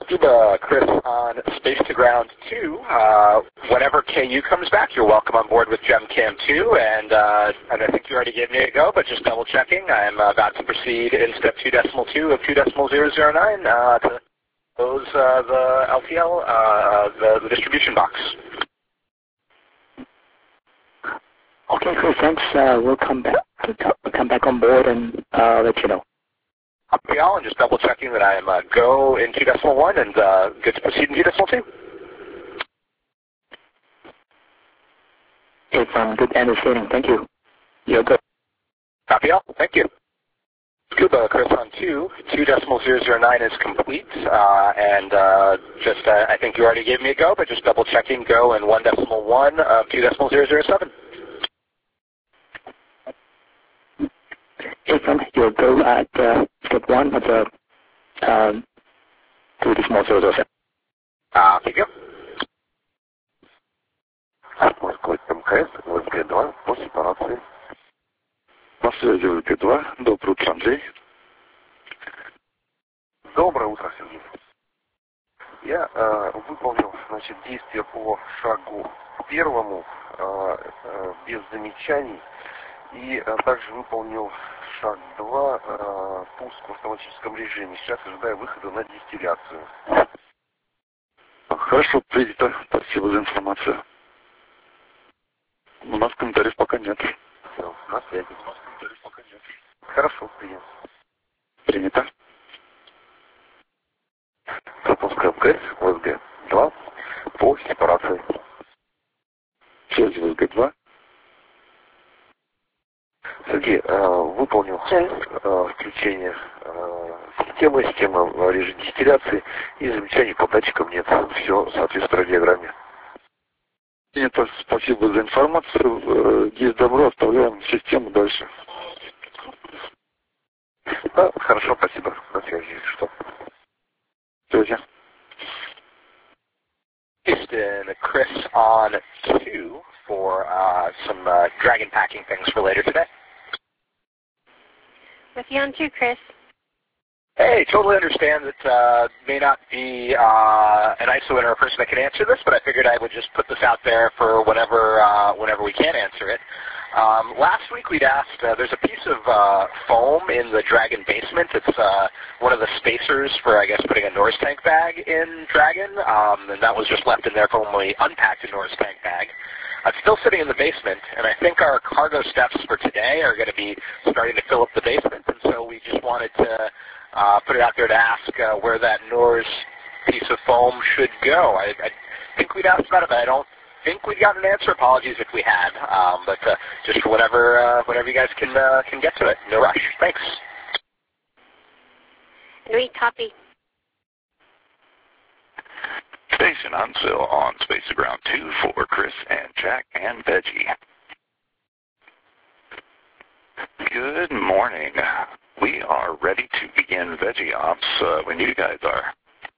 Scuba Chris on Space to Ground 2. Whenever KU comes back, you're welcome on board with GemCam 2, and I think you already gave me a go, but just double checking. I'm about to proceed in step 2.2 of 2.009 to close the LTL, the distribution box. Okay, cool. Thanks. We'll come back on board and let you know. Copy all, and just double checking that I am go in 2.1 and good to proceed in 2.2. Okay, from good understanding. Thank you. You're good. Copy all. Thank you. Scuba Chris on 2.009 is complete, and I think you already gave me a go, but just double checking go in 1.1 of 2.007. Okay, from your go at step 1 of the 2.007. Thank you. Москва МКС, ВСГ-2, по сепарации. На связи ВСГ-2. Доброе утро, Андрей. Доброе утро, Сергей. Я выполнил, действия по шагу первому без замечаний и также выполнил шаг 2 пуск в автоматическом режиме. Сейчас ожидаю выхода на дистилляцию. Хорошо, принято. Спасибо за информацию. У нас комментариев пока нет. Все, на связи. У нас комментариев пока нет. Хорошо, принято. Принято. Запуск МКС, ВСГ-2 по сепарации. Связь ВСГ-2. Сергей, выполнил включение системы режим дистилляции, и замечаний по датчикам нет. Все соответствует радиограмме. Нет, спасибо за информацию. Есть добро, оставляем систему дальше. Да, хорошо, спасибо. На связи, что? Связи. Houston, Chris on 2 for some dragon packing things for later today. With you on 2, Chris. Hey, totally understand that may not be an ISO or a person that can answer this, but I figured I would just put this out there for whenever we can answer it. Last week we'd asked, there's a piece of foam in the Dragon basement. It's one of the spacers for, I guess, putting a Norse tank bag in Dragon, and that was just left in there for when we unpacked a Norse tank bag. It's still sitting in the basement, and I think our cargo steps for today are going to be starting to fill up the basement, and so we just wanted to put it out there to ask where that Norse piece of foam should go. I think we'd asked about it, but I don't think we'd gotten an answer. Apologies if we had, but just for whenever you guys can get to it. No rush. Thanks. We copy. Station on sale on Space to Ground 2 for Chris and Jack and Veggie. Good morning. We are ready to begin Veggie Ops when you guys are.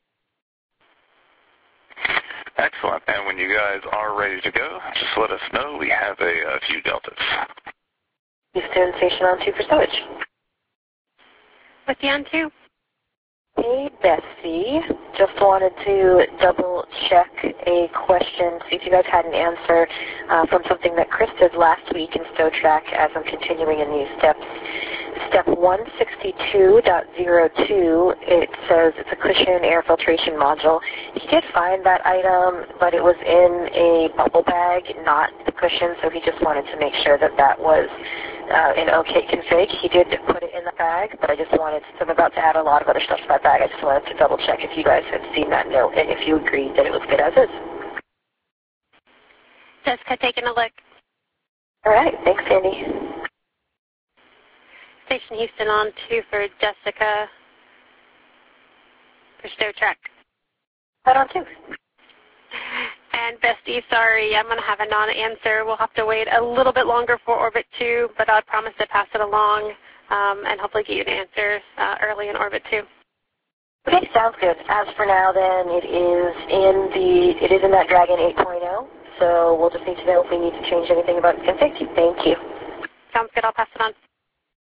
Excellent. And when you guys are ready to go, just let us know. We have a few deltas. Houston, station on 2 for stowage. With you on 2. Hey, Bessie. Just wanted to double check a question, see if you guys had an answer from something that Chris did last week in StowTrack as I'm continuing in these steps. Step 162.02, it says it's a cushion air filtration module. He did find that item, but it was in a bubble bag, not the cushion, so he just wanted to make sure that that was an okay config. He did put it in the bag, but I just wanted to, I'm about to add a lot of other stuff to that bag. I just wanted to double check if you guys had seen that note and if you agreed that it was good as is. Jessica taking a look. All right, thanks, Sandy. Station Houston on 2 for Jessica for StowTrack. Right on 2. And Bestie, sorry, I'm going to have a non-answer. We'll have to wait a little bit longer for Orbit 2, but I promise to pass it along and hopefully get you an answer early in Orbit 2. Okay, sounds good. As for now, then, it is in that Dragon 8.0, so we'll just need to know if we need to change anything about its config. Thank you. Sounds good. I'll pass it on.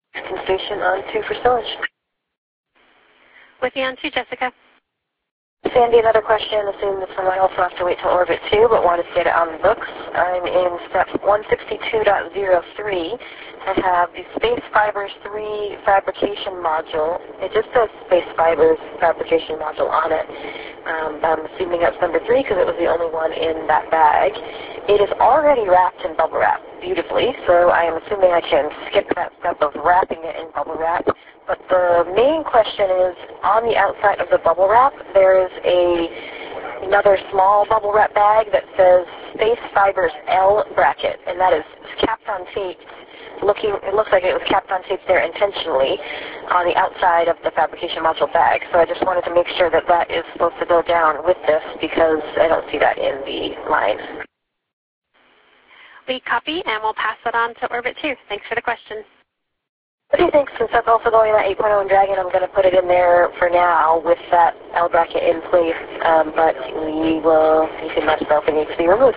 Station on 2 for storage. With you on 2, Jessica. Sandy, another question. Assume this one might also have to wait till orbit 2, but wanted to get it on the books. I'm in step 162.03. I have the Space Fibers 3 fabrication module. It just says Space Fibers fabrication module on it. I'm assuming that's number 3 because it was the only one in that bag. It is already wrapped in bubble wrap beautifully, so I am assuming I can skip that step of wrapping it in bubble wrap. But the main question is, on the outside of the bubble wrap, there is another small bubble wrap bag that says Space Fibers L bracket, and that is capped on tape. It looks like it was capped on tape there intentionally on the outside of the fabrication module bag. So I just wanted to make sure that that is supposed to go down with this because I don't see that in the line. We copy, and we'll pass it on to Orbit 2. Thanks for the question. Okay, thanks. Since that's also going in that 8.0 in Dragon, I'm going to put it in there for now with that L bracket in place, but you can let us know if it needs to be removed.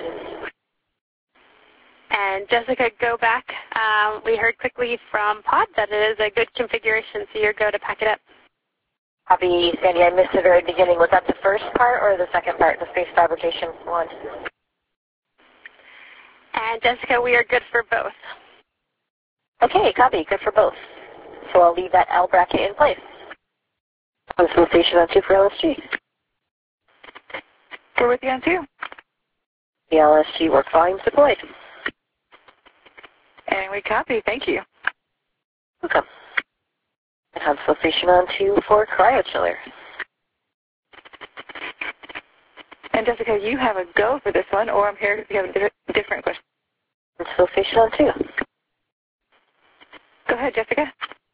And Jessica, go back. We heard quickly from Pod that it is a good configuration, so you're go to pack it up. Copy, Sandy. I missed the very beginning. Was that the first part or the second part, the space fabrication one? And Jessica, we are good for both. Okay, copy. Good for both. So I'll leave that L bracket in place. Console station on 2 for LSG. We're with you on 2. The LSG work volumes deployed. And we copy. Thank you. Welcome. Console station on 2 for cryochiller. And Jessica, you have a go for this one, or I'm here if you have a different question. Console station on 2. Go ahead, Jessica.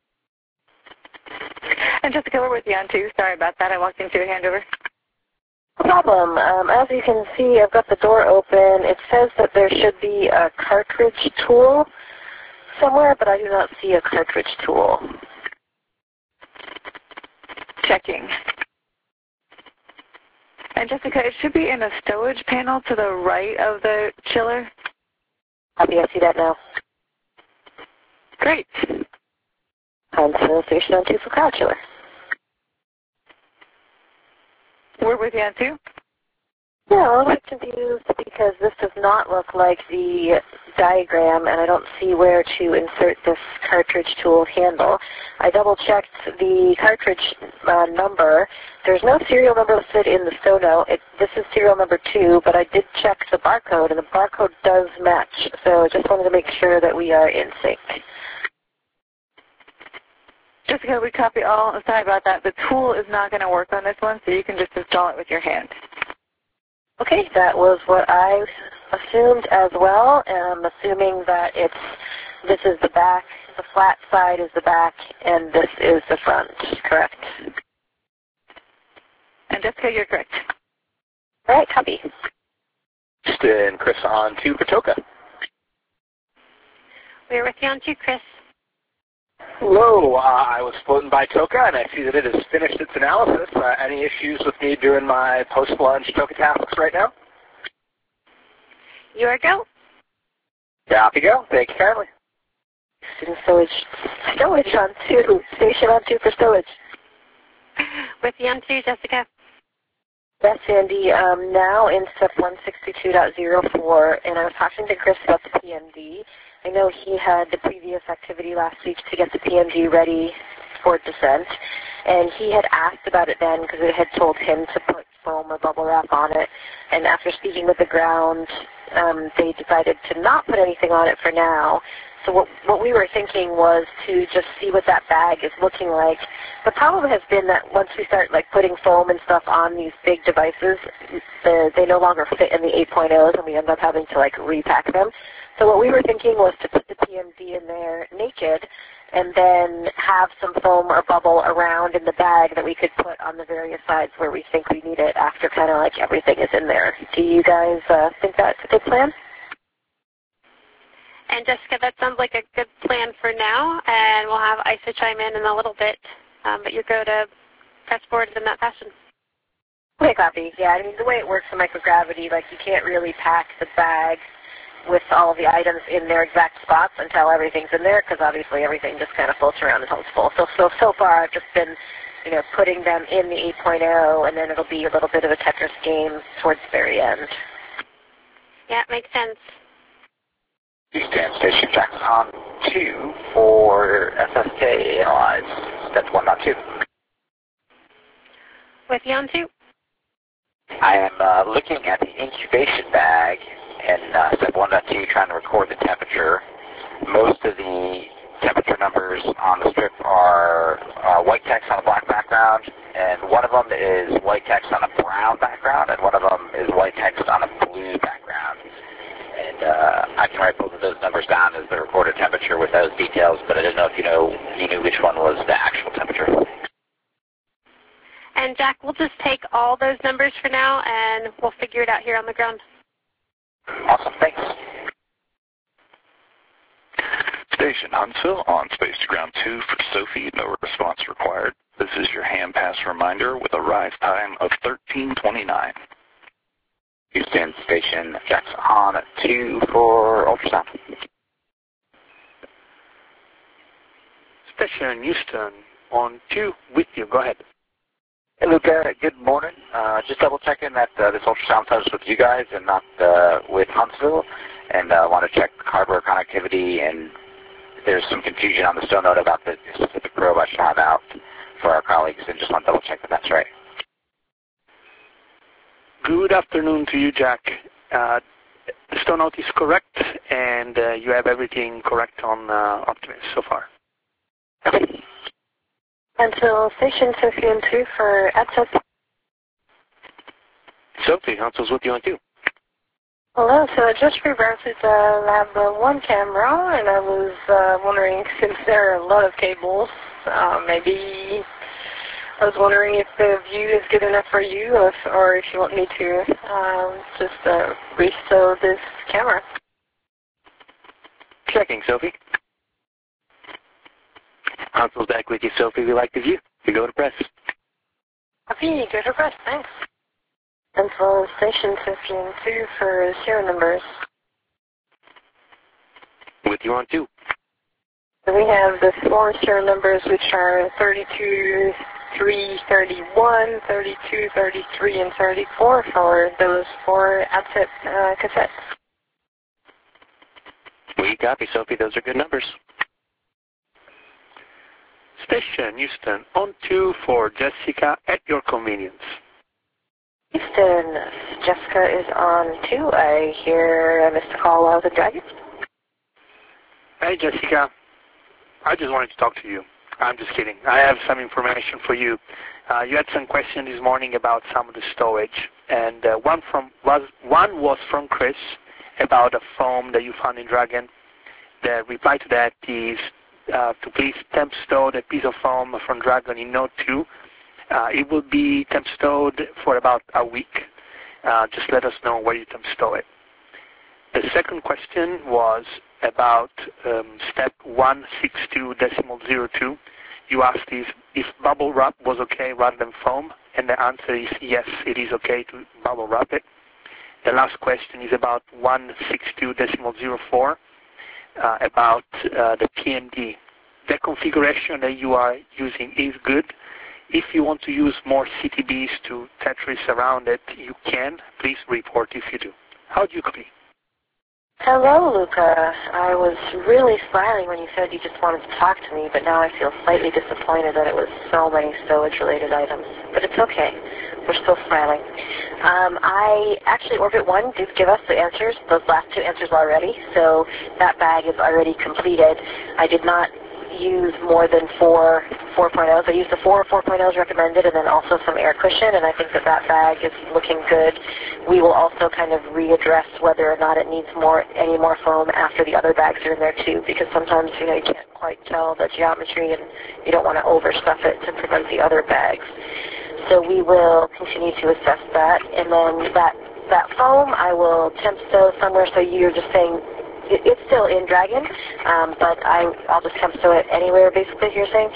And Jessica, we're with you on 2. Sorry about that. I walked into a handover. No problem. As you can see, I've got the door open. It says that there should be a cartridge tool somewhere, but I do not see a cartridge tool. Checking. And Jessica, it should be in a stowage panel to the right of the chiller. Copy, I see that now. Great. Console station on 2 for cryochiller. We're with you on 2. Yeah, I'm a little bit confused because this does not look like the diagram, and I don't see where to insert this cartridge tool handle. I double-checked the cartridge number. There's no serial number listed in the STONO. This is serial number 2, but I did check the barcode, and the barcode does match. So I just wanted to make sure that we are in sync. Jessica, we copy all. Sorry about that. The tool is not going to work on this one, so you can just install it with your hand. Okay, that was what I assumed as well, and I'm assuming that this is the back, the flat side is the back, and this is the front, correct? And Jessica, you're correct. All right, copy. And Chris on 2 for Toka. We're with you on 2, Chris. Hello, I was floating by Toka, and I see that it has finished its analysis. Any issues with me doing my post-lunch Toka tasks right now? You are go. Yeah, off you go. Thank you kindly. Stowage on 2. Station on 2 for stowage. With you on 2, Jessica. Yes, Sandy. Now in step 162.04, and I was talking to Chris about the PMD. I know he had the previous activity last week to get the PMD ready for descent, and he had asked about it then because it had told him to put foam or bubble wrap on it. And after speaking with the ground, they decided to not put anything on it for now. So what we were thinking was to just see what that bag is looking like. The problem has been that once we start putting foam and stuff on these big devices, they no longer fit in the 8.0s, and we end up having to repack them. So what we were thinking was to put the PMD in there naked, and then have some foam or bubble around in the bag that we could put on the various sides where we think we need it after kind of everything is in there. Do you guys think that's a good plan? And Jessica, that sounds like a good plan for now, and we'll have Isa chime in a little bit, but you go to press forward in that fashion. Okay, copy. Yeah, I mean, the way it works in microgravity, you can't really pack the bag with all of the items in their exact spots until everything's in there, because obviously everything just kind of floats around until it's full. So far I've just been putting them in the 8.0, and then it'll be a little bit of a Tetris game towards the very end. Yeah, it makes sense. Houston Station Jackson on 2 for SSK Analyze. Step 1.2. With you on 2. I am looking at the incubation bag in step 1.2 trying to record the temperature. Most of the temperature numbers on the strip are white text on a black background, and one of them is white text on a brown background, and one of them is white text on a blue background. And I can write both of those numbers down as the recorded temperature with those details, but I didn't know if you knew which one was the actual temperature. And Jack, we'll just take all those numbers for now, and we'll figure it out here on the ground. Awesome, thanks. Station Huntsville on Space to Ground 2 for Sophie, no response required. This is your hand pass reminder with a rise time of 13:29. Houston Station Jackson on 2 for ultrasound. Station Houston on 2 with you. Go ahead. Hey, Luca. Good morning. Just double checking that this ultrasound touch with you guys and not with Huntsville, and I want to check hardware connectivity, and there's some confusion on the still note about the specific probe I shot out for our colleagues, and just want to double check that that's right. Good afternoon to you, Jack. The still note is correct, and you have everything correct on Optimus so far. Okay. Until Station Sophie on 2 for ATSET. Sophie, Huntsville's with you on 2. Hello, so I just rerouted the Lab 1 camera, and I was wondering, since there are a lot of cables, maybe I was wondering if the view is good enough for you, or if you want me to just restore this camera. Checking, Sophie. Huntsville's back with you, Sophie. We like the view. You go to press. Copy, go to press, thanks. Until Station 2 for serial numbers. With you on 2. So we have the 4 serial numbers, which are 32, 3, 31, 32, 33, and 34 for those 4 ATSET cassettes. We copy, Sophie. Those are good numbers. Station Houston on 2 for Jessica at your convenience. Houston, Jessica is on 2. I hear I missed a call while I was at Dragon. Hey, Jessica. I just wanted to talk to you. I'm just kidding. I have some information for you. You had some questions this morning about some of the storage, and one was from Chris about a foam that you found in Dragon. The reply to that is to please temp store the piece of foam from Dragon in Node 2. It will be temp stored for about a week. Just let us know where you temp store it. The second question was about step 162.02. You asked if bubble wrap was okay rather than foam, and the answer is yes, it is okay to bubble wrap it. The last question is about 162.04, about the PMD. The configuration that you are using is good. If you want to use more CTBs to Tetris around it, you can. Please report if you do. How do you copy? Hello, Luca. I was really smiling when you said you just wanted to talk to me, but now I feel slightly disappointed that it was so many stowage-related items. But it's okay. We're still smiling. Actually, Orbit 1 did give us the answers, those last 2 answers already, so that bag is already completed. I did not use more than 4 4.0s. I used the 4 4.0s recommended and then also some air cushion, and I think that bag is looking good. We will also kind of readdress whether or not it needs any more foam after the other bags are in there too, because sometimes, you can't quite tell the geometry and you don't want to overstuff it to prevent the other bags. So we will continue to assess that, and then that foam I will temp stow somewhere, so you're just saying it's still in Dragon, but I'll just temp stow it anywhere, basically, you're saying?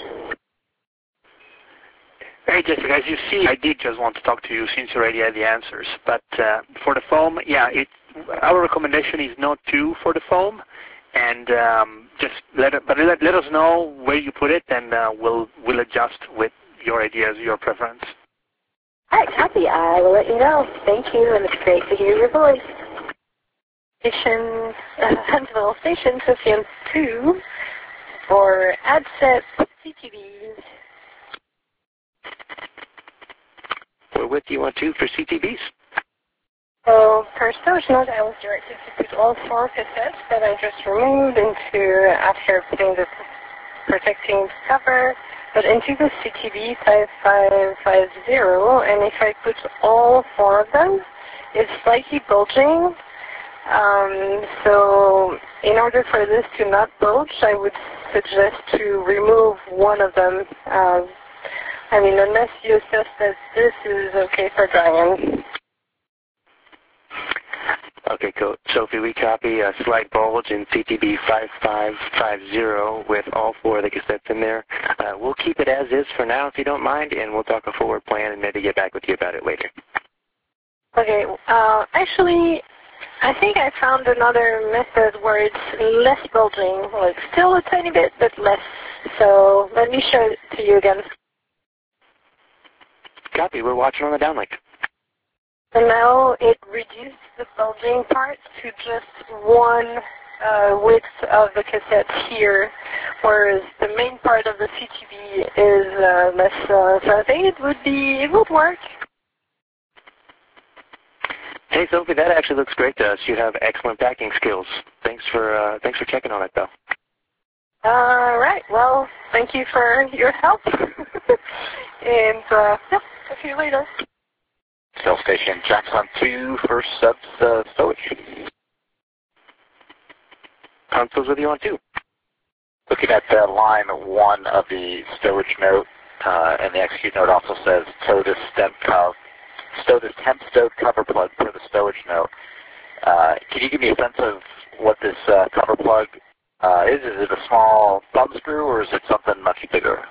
Hey, Jessica, as you see, I did just want to talk to you since you already had the answers. But for the foam, yeah, our recommendation is Node 2 for the foam, and just let us know where you put it, and we'll adjust with your ideas, your preference. All right, copy. I will let you know. Thank you, and it's great to hear your voice. Huntsville Station, Sophian 2 for AdSet CTVs. We're with you on 2 for CTVs. So per storage node, I was directed to put all 4 cassettes that I just removed into, after putting the protecting cover, but into the CTV 5550, and if I put all 4 of them, it's slightly bulging. So in order for this to not bulge, I would suggest to remove one of them. I mean, unless you assess that this is okay for drying. Okay, cool. Sophie, we copy a slight bulge in CTV 5550 with all 4 of the cassettes in there. We'll keep it as is for now if you don't mind, and we'll talk a forward plan and maybe get back with you about it later. Okay, actually, I think I found another method where it's less bulging, like still a tiny bit, but less. So let me show it to you again. Copy. We're watching on the downlink. So now it reduced the bulging part to just one width of the cassette here, whereas the main part of the CTV is less. So I think it would work. Hey, Sophie, that actually looks great to us. You have excellent packing skills. Thanks for checking on it, though. All right. Well, thank you for your help. And yeah, talk to you later. Cell station Jackson 2 for subs stowage. Console's with you on 2. Looking at line 1 of the stowage note, and the execute note also says stow this temp stowed cover plug for the stowage note. Can you give me a sense of what this cover plug is? Is it a small thumb screw, or is it something much bigger?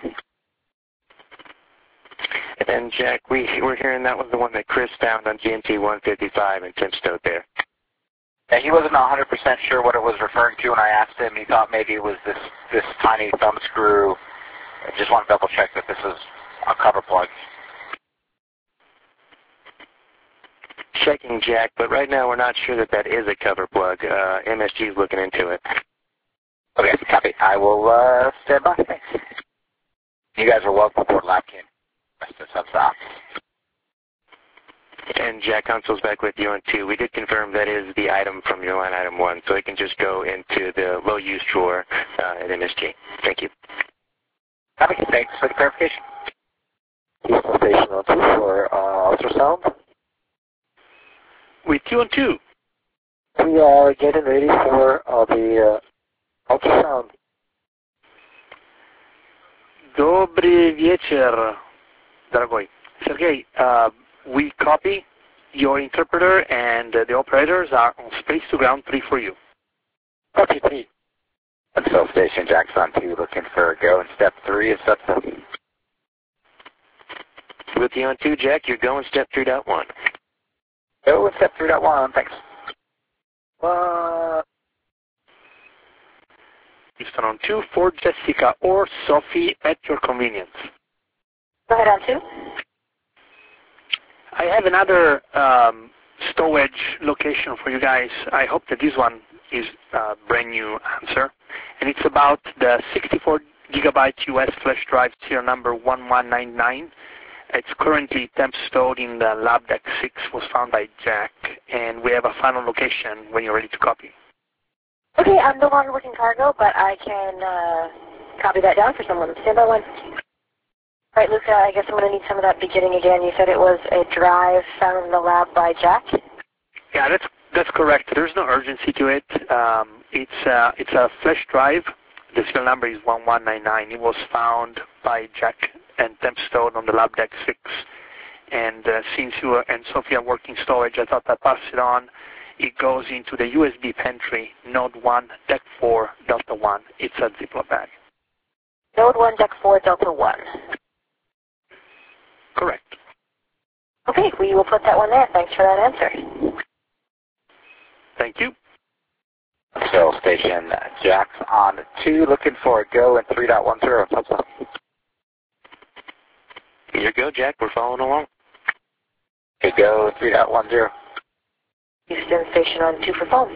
And Jack, we're hearing that was the one that Chris found on GMT 155 and temp stowed there. Yeah, he wasn't 100% sure what it was referring to when I asked him. He thought maybe it was this tiny thumb screw. I just want to double check that this is a cover plug. Checking, Jack, but right now we're not sure that is a cover plug. MSG is looking into it. Okay, copy. I will stand by. Thanks. You guys are welcome aboard LabCam. And Jack, Console's back with you on 2. We did confirm that is the item from your line item 1, so it can just go into the low use drawer at MSG. Thank you. Copy. Thanks for the clarification. Houston Station on 2 for ultrasound. With you on 2. We are getting ready for the ultrasound. Dobry wieczór, Dragoi. Sergey, we copy your interpreter, and the operators are on space to ground 3 for you. Copy 3. Cell station Jackson 2 looking for go in step 3 is step 7. With you on 2, Jack, you're going step 3.1. Go with step 3.1, thanks. Houston on 2 for Jessica or Sophie at your convenience. Go ahead on 2. I have another stowage location for you guys. I hope that this one is a brand new answer. And it's about the 64 gigabyte US flash drive serial number 1199. It's currently temp stowed in the lab deck 6, was found by Jack, and we have a final location when you're ready to copy. Okay, I'm no longer working cargo, but I can copy that down for someone. Stand by 1. All right, Luca, I guess I'm going to need some of that beginning again. You said it was a drive found in the lab by Jack? Yeah, that's correct. There's no urgency to it. It's a flash drive. The serial number is 1199. It was found by Jack and temp stowed on the lab deck 6. And since you and Sophie are working storage, I thought I'd pass it on. It goes into the USB pantry, Node 1, Deck 4, Delta 1. It's a Ziploc bag. Node 1, Deck 4, Delta 1. Correct. Okay, we will put that one there. Thanks for that answer. Thank you. Cell station Jax on 2 looking for a go in 3.10. Here you go, Jack. We're following along. Okay, go 3.10. Houston Station on 2 for phone.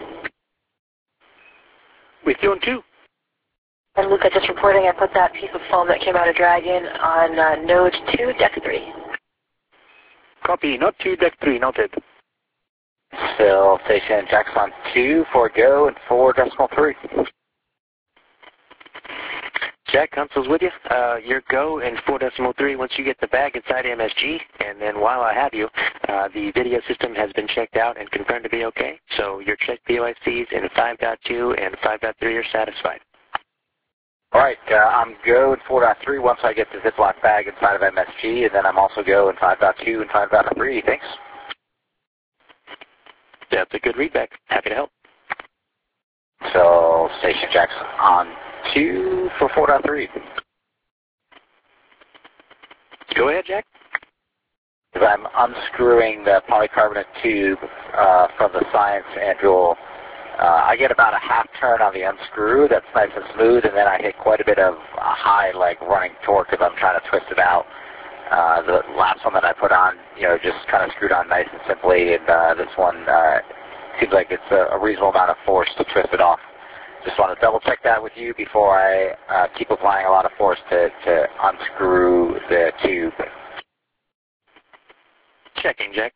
With you on 2. And Luca, just reporting, I put that piece of foam that came out of Dragon on node 2, deck 3. Copy. Node 2, deck 3. Noted. Still Station Jack's on 2 for go and 4.3. Jack, console's with you. Your go and 4.3 once you get the bag inside MSG. And then while I have you, the video system has been checked out and confirmed to be okay. So your checked VOICs in 5.2 and 5.3 are satisfied. All right, I'm go in 4.3 once I get the Ziploc bag inside of MSG, and then I'm also go in 5.2 and 5.3. Thanks. That's a good readback. Happy to help. So Station Jack's on 2 for 4.3. Go ahead, Jack. Because I'm unscrewing the polycarbonate tube from the Science Anduril. I get about a half turn on the unscrew. That's nice and smooth, and then I hit quite a bit of high, like, running torque because I'm trying to twist it out. The last one that I put on, just kind of screwed on nice and simply, and this one seems like it's a reasonable amount of force to twist it off. Just want to double check that with you before I keep applying a lot of force to unscrew the tube. Checking, Jack.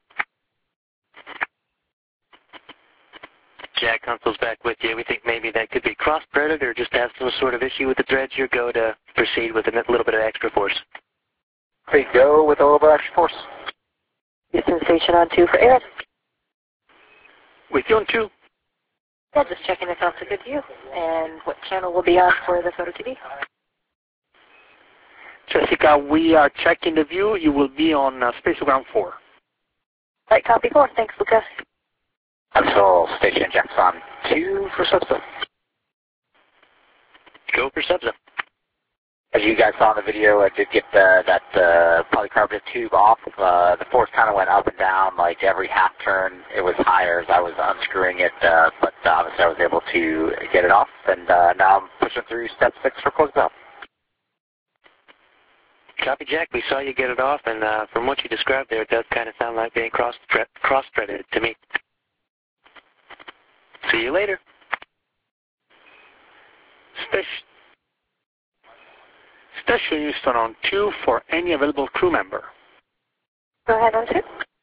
Jack, console's back with you. We think maybe that could be cross-threaded or just have some sort of issue with the threads. Your go to proceed with a little bit of extra force. Okay, go with a little bit of extra force. Houston Station on 2 for Aaron. With you on 2. Yeah, just checking if that's a good view. And what channel will be on for the Photo TV? Jessica, we are checking the view. You will be on Space to Ground 4. Right, copy 4. Thanks, Luca. Until Station Jack's on 2 for SUBSA. Go for SUBSA. As you guys saw in the video, I did get that polycarbonate tube off. The force kind of went up and down, like every half turn it was higher as I was unscrewing it, but obviously I was able to get it off, and now I'm pushing through step 6 for closeout. Copy, Jack. We saw you get it off, and from what you described there, it does kind of sound like being cross-threaded to me. See you later. Station Houston on 2 for any available crew member. Go ahead on 2.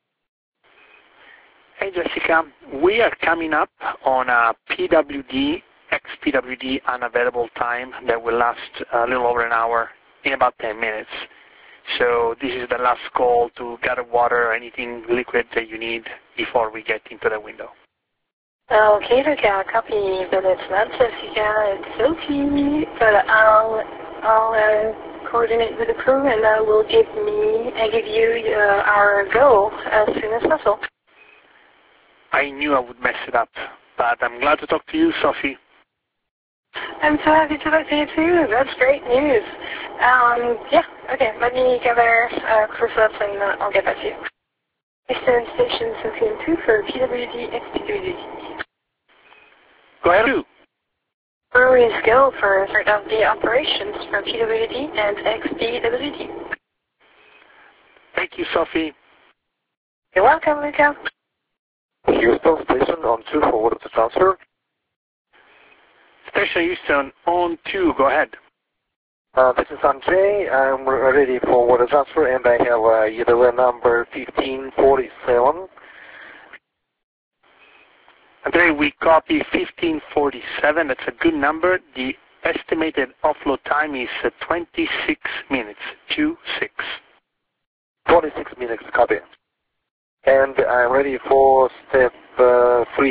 Hey, Jessica. We are coming up on a PWD, ex-PWD unavailable time that will last a little over an hour in about 10 minutes. So this is the last call to gather water or anything liquid that you need before we get into the window. Okay, Luca, copy, but it's not Jessica, it's Sophie, but I'll coordinate with the crew and we'll give you our go as soon as possible. I knew I would mess it up, but I'm glad to talk to you, Sophie. I'm so happy to talk to you too. That's great news. Yeah, okay, let me gather crew sets and I'll get back to you. Eastern Station Sophie 2 for PWD XPWD. Go ahead. Where is go for start of the operations for PWD and XPWD? Thank you, Sophie. You're welcome, Luca. Houston Station on 2 for water to transfer. Station Houston on 2. Go ahead. This is Sanjay. I'm ready for water transfer, and I have utility number 1547. Andre, we copy 1547. That's a good number. The estimated offload time is 26 minutes. 26. 26 minutes, copy. And I'm ready for step 3.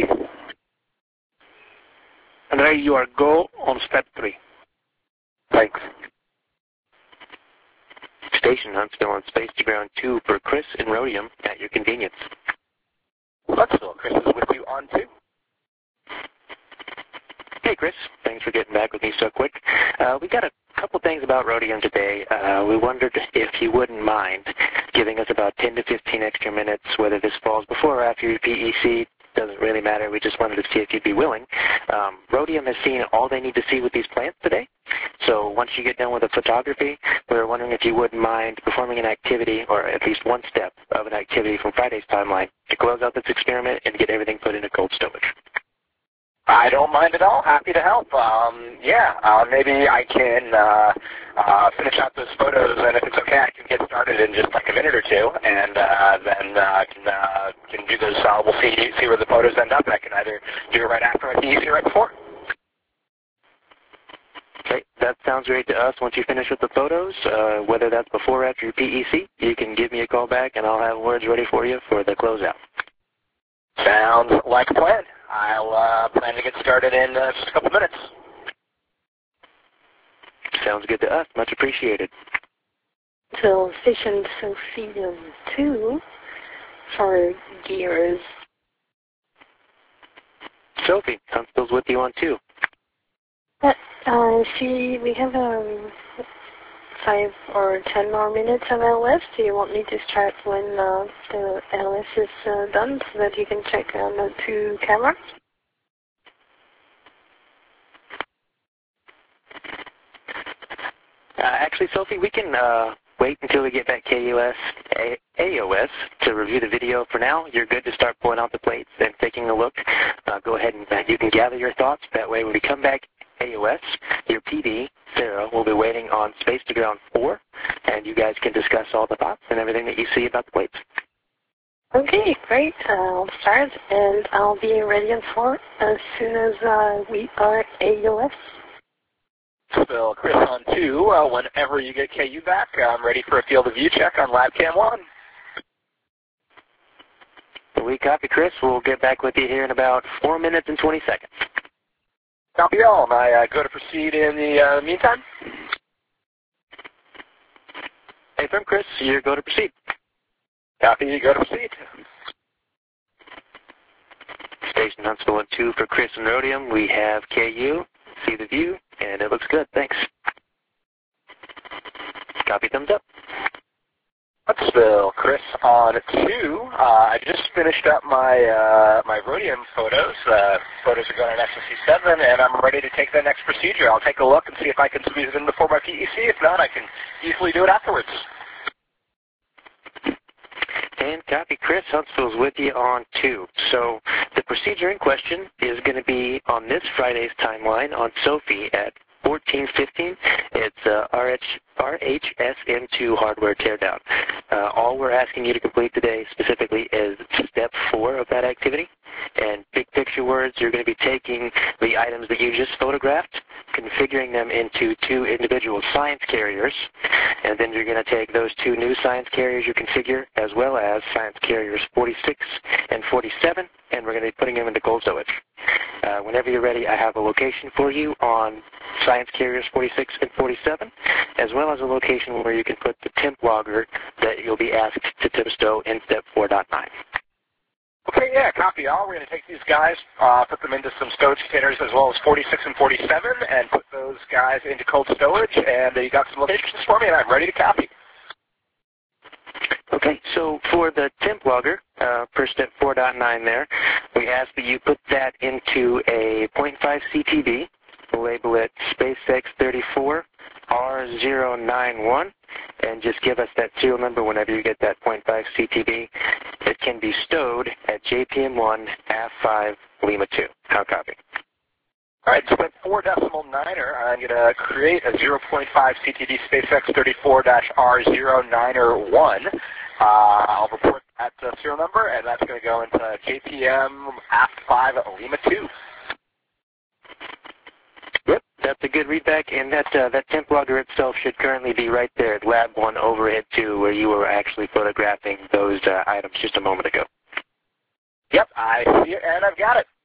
Andre, you are go on step 3. Thanks. Station Huntsville on Space to Ground 2 for Chris and Rhodium at your convenience. Huntsville, Chris is with you on 2. Hey, Chris. Thanks for getting back with me so quick. We got a couple things about Rhodium today. We wondered if you wouldn't mind giving us about 10 to 15 extra minutes, whether this falls before or after your PEC, Doesn't really matter. We just wanted to see if you'd be willing. Rhodium has seen all they need to see with these plants today. So once you get done with the photography, we were wondering if you wouldn't mind performing an activity, or at least one step of an activity from Friday's timeline to close out this experiment and get everything put into cold stowage. I don't mind at all. Happy to help. Maybe I can finish out those photos, and if it's okay, I can get started in just like a minute or two, and then can do those. We'll see where the photos end up, and I can either do it right after or PEC right before. Okay, that sounds great to us. Once you finish with the photos, whether that's before or after your PEC, you can give me a call back, and I'll have words ready for you for the closeout. Sounds like a plan. I'll plan to get started in just a couple minutes. Sounds good to us. Much appreciated. So Station Sophia 2 for gears. Sophie, Huntsville's with you on 2. We have 5 or 10 more minutes of LS. Do you want me to start when the LS is done so that you can check on the 2 cameras? Actually, Sophie, we can wait until we get back AOS to review the video. For now, you're good to start pulling out the plates and taking a look. Go ahead and you can gather your thoughts. That way, when we come back AOS, your PD, Sarah, will be waiting on Space to Ground 4, and you guys can discuss all the thoughts and everything that you see about the plates. Okay, great. I'll start, and I'll be ready on 4 as soon as we are AOS. Bill, Chris on 2. Whenever you get KU back, I'm ready for a field of view check on LabCam 1. We copy, Chris. We'll get back with you here in about 4 minutes and 20 seconds. Copy all. Am I go to proceed in the meantime? Hey, from Chris, you're go to proceed. Copy, go to proceed. Station Huntsville 2 for Chris and Rhodium. We have KU. See the view, and it looks good. Thanks. Copy, thumbs up. Huntsville, Chris on 2. I just finished up my my Rhodium photos. Photos are going on SSC7, and I'm ready to take the next procedure. I'll take a look and see if I can squeeze it in before my PEC. If not, I can easily do it afterwards. And copy, Chris. Huntsville's with you on 2. So the procedure in question is going to be on this Friday's timeline on Sophie at 14:15. It's RHSM2 hardware teardown. All we're asking you to complete today specifically is step 4 of that activity. And big picture words, you're going to be taking the items that you just photographed, configuring them into 2 individual science carriers, and then you're going to take those 2 new science carriers you configure, as well as science carriers 46 and 47, and we're going to be putting them into cold stowage. Whenever you're ready, I have a location for you on science carriers 46 and 47, as well as a location where you can put the temp logger that you'll be asked to temp stow in step 4.9. Okay, yeah, copy all. We're going to take these guys, put them into some stowage containers as well as 46 and 47, and put those guys into cold stowage, and you got some locations for me, and I'm ready to copy. Okay, so for the temp logger, per step 4.9 there, we ask that you put that into a 0.5 CTB, label it SpaceX 34 R091, and just give us that serial number whenever you get that 0.5 CTB. It can be stowed at JPM1 AF5 Lima 2. How copy? All right, step 4.9er, I'm going to create a 0.5 CTD SpaceX 34-R09er1. I'll report that serial number, and that's going to go into JPM AF5 Lima 2. Yep, that's a good readback, and that temp logger itself should currently be right there at Lab 1 Overhead 2, where you were actually photographing those items just a moment ago. Yep, I see it, and I've got it.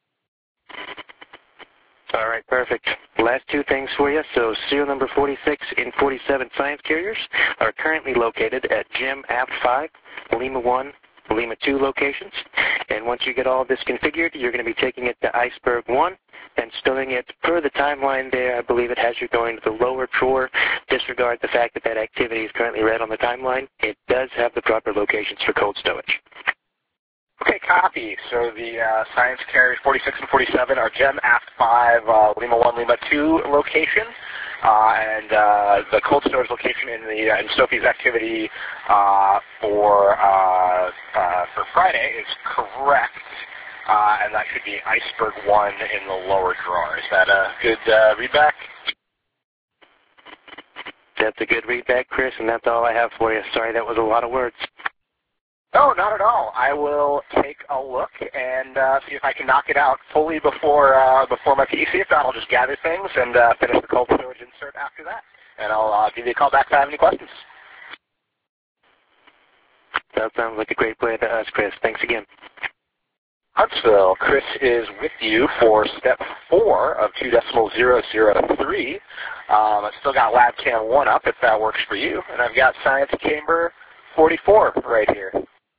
All right, perfect. Last 2 things for you. So serial number 46 and 47 science carriers are currently located at GEM AF5, Lima 1, Lima 2 locations. And once you get all of this configured, you're going to be taking it to Iceberg 1 and stowing it per the timeline there. I believe it has you going to the lower drawer. Disregard the fact that that activity is currently red on the timeline. It does have the proper locations for cold stowage. Okay, copy. So the science carrier 46 and 47 are GEM Aft 5 Lima 1 Lima 2 location. And the cold storage location in Sophie's activity for Friday is correct, and that should be Iceberg 1 in the lower drawer. Is that a good readback? That's a good readback, Chris, and that's all I have for you. Sorry, that was a lot of words. No, not at all. I will take a look and see if I can knock it out fully before my PC. If not, I'll just gather things and finish the cold storage insert after that. And I'll give you a call back if I have any questions. That sounds like a great plan to us, Chris. Thanks again. Huntsville, Chris is with you for step 4 of 2.003. I've still got LabCam 1 up if that works for you, and I've got Science Chamber 44 right here.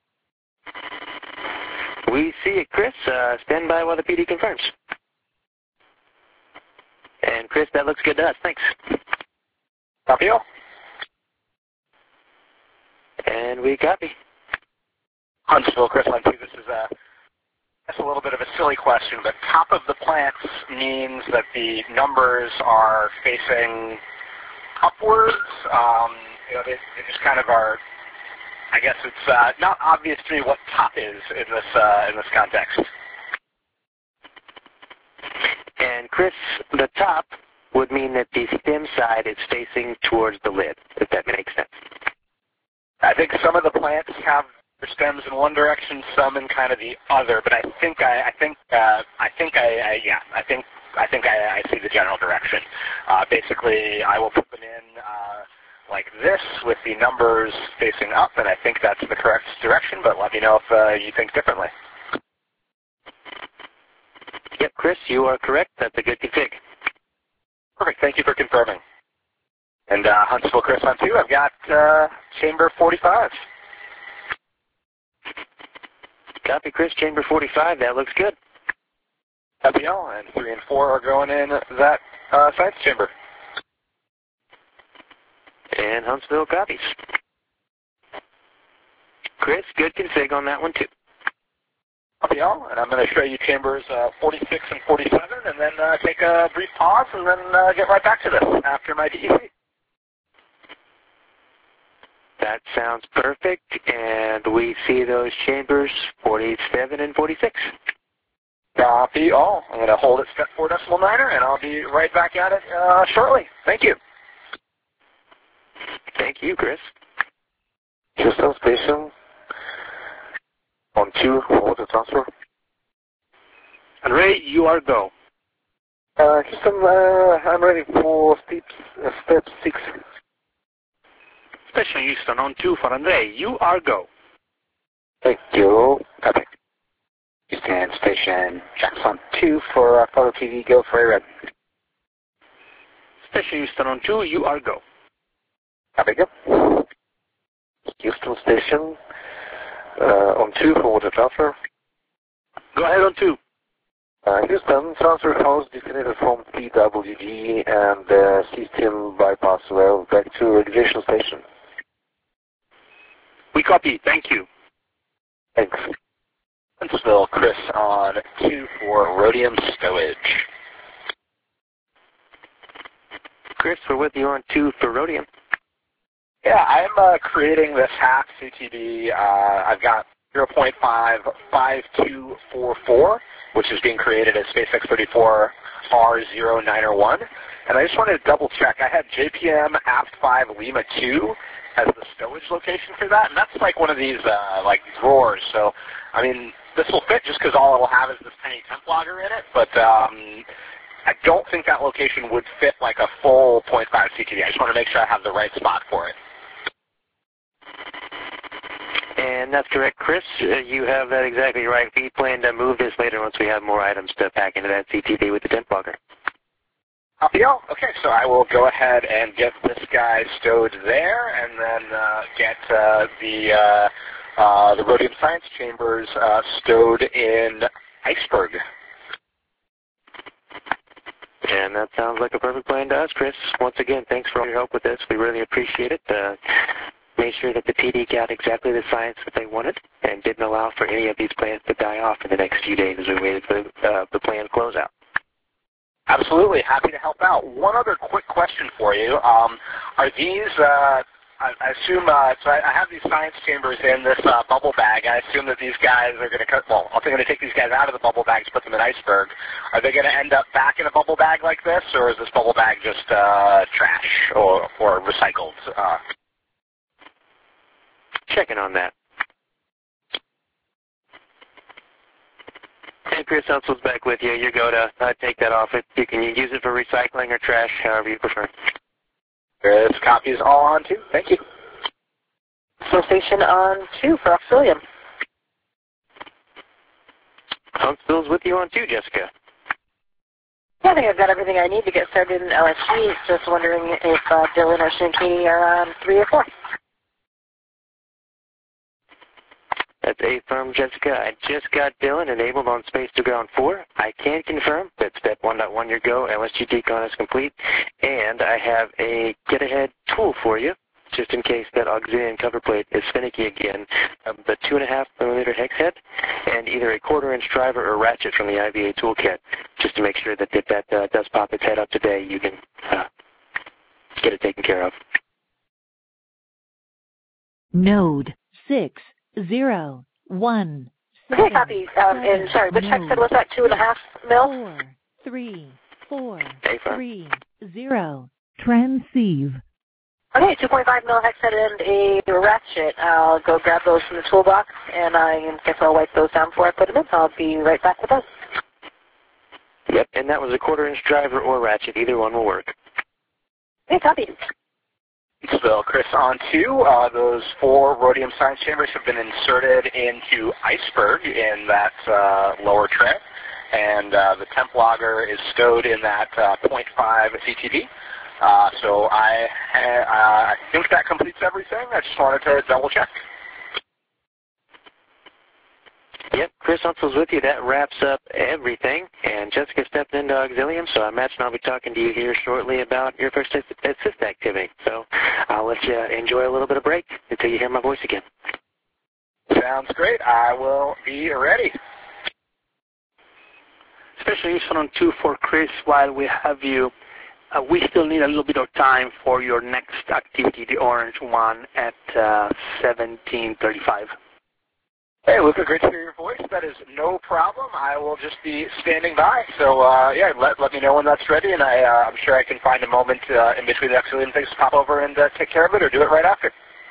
We see it, Chris. Stand by while the PD confirms. And Chris, that looks good to us. Thanks. Copy all. And we copy. Huntsville, Chris, line 2. This is that's a little bit of a silly question, but top of the plants means that the numbers are facing upwards. They just kind of are. I guess it's not obvious to me what top is in this context. And Chris, the top would mean that the stem side is facing towards the lid, if that makes sense. I think some of the plants have their stems in one direction, some in kind of the other, but I think I see the general direction. Basically, I will put them in like this with the numbers facing up, and I think that's the correct direction, but let me know if you think differently. Yep, Chris, you are correct. That's a good config. Perfect. Thank you for confirming. And Huntsville, Chris, on 2. I've got Chamber 45. Copy, Chris. Chamber 45. That looks good. Copy all. And 3 and 4 are going in that science chamber. And Huntsville copies. Chris, good config on that one, too. Copy all. And I'm going to show you chambers 46 and 47, and then take a brief pause, and then get right back to this after my DEC. That sounds perfect, and we see those chambers 47 and 46. Copy all. I'm going to hold at step 4.9, and I'll be right back at it shortly. Thank you. Thank you, Chris. Houston station on 2 for the transfer. And Ray, you are go. Houston, I'm ready for step 6. Station Houston on 2 for Andre. You are go. Thank you. Copy. Houston Station Jackson 2 for Photo TV. Go for red. Station Houston on 2. You are go. Copy. Go. Houston Station on 2 for water transfer. Go ahead on 2. Houston, transfer house disconnected from PWG and system bypass well back to regulation station. We copy. Thank you. Thanks. Huntsville, Chris on 2 for rhodium stowage. Chris, we're with you on 2 for rhodium. Yeah, I'm creating this hack CTB. I've got 0.55244, which is being created as SpaceX 34R0901. And I just wanted to double check. I had JPM Aft 5 Lima 2 as the stowage location for that, and that's like one of these like drawers. So, I mean, this will fit just because all it will have is this tiny temp logger in it, but I don't think that location would fit like a full 0.5 CTB. I just want to make sure I have the right spot for it. And that's correct, Chris. You have that exactly right. We plan to move this later once we have more items to pack into that CTB with the temp logger. Copy all. Okay, so I will go ahead and get this guy stowed there, and then get the rhodium science chambers stowed in Iceberg. And that sounds like a perfect plan to us, Chris. Once again, thanks for all your help with this. We really appreciate it. made sure that the PD got exactly the science that they wanted and didn't allow for any of these plans to die off in the next few days as we waited for the plan closeout. Absolutely. Happy to help out. One other quick question for you. Are these, I assume, so I have these science chambers in this bubble bag. I assume that these guys are going to cut, well, if they're going to take these guys out of the bubble bags, put them in iceberg, are they going to end up back in a bubble bag like this, or is this bubble bag just trash or recycled? Checking on that. And Chris Huntsell's back with you. You go to take that off. You can use it for recycling or trash, however you prefer. Chris, copies all on 2. Thank you. So station on 2 for Auxilium. Huntsville's with you on 2, Jessica. Yeah, I think I've got everything I need to get started in LSG. Just wondering if Dylan or Shinkini are on 3 or 4. That's affirmed, Jessica. I just got Dylan enabled on Space to Ground 4. I can confirm that Step 1.1 your go, LSG decon is complete, and I have a get-ahead tool for you, just in case that auxiliary cover plate is finicky again. The 2.5mm hex head, and either a 1/4-inch driver or ratchet from the IVA toolkit, just to make sure that if that does pop its head up today, you can get it taken care of. Node 601. Okay, copy. And sorry, which hex head was that? 2.5 mil? 43430. Transceive. Okay, 2.5 mil hex head and a ratchet. I'll go grab those from the toolbox, and I guess I'll wipe those down before I put them in. I'll be right back with those. Yep, and that was a 1/4-inch driver or ratchet. Either one will work. Okay, copy. So, Chris, on 2, those 4 rhodium science chambers have been inserted into iceberg in that lower tray, and the temp logger is stowed in that 0.5 CTB. So I think that completes everything. I just wanted to double check. Yep, Chris Huntsell's with you. That wraps up everything. And Jessica stepped into Auxilium, so I imagine I'll be talking to you here shortly about your first assist activity. So I'll let you enjoy a little bit of break until you hear my voice again. Sounds great. I will be ready. Special mission on 2 for Chris while we have you. We still need a little bit of time for your next activity, the orange one, at 17:35. Hey, Luca, great to hear your voice. That is no problem. I will just be standing by. So, yeah, let me know when that's ready, and I'm sure I can find a moment in between the Auxilium things to pop over and take care of it, or do it right after.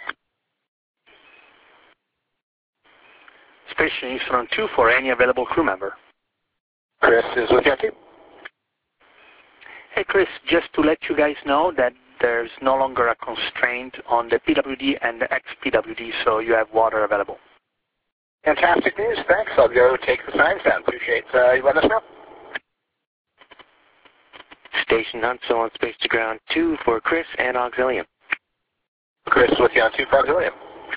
Special mission on 2 for any available crew member. Chris is with you, too. Hey, Chris, just to let you guys know that there's no longer a constraint on the PWD and the XPWD, so you have water available. Fantastic news. Thanks. I'll go take the signs down. Appreciate you letting us know. Station Huntsville on Space to Ground 2 for Chris and Auxilium. Chris with you on 2 for Auxilium.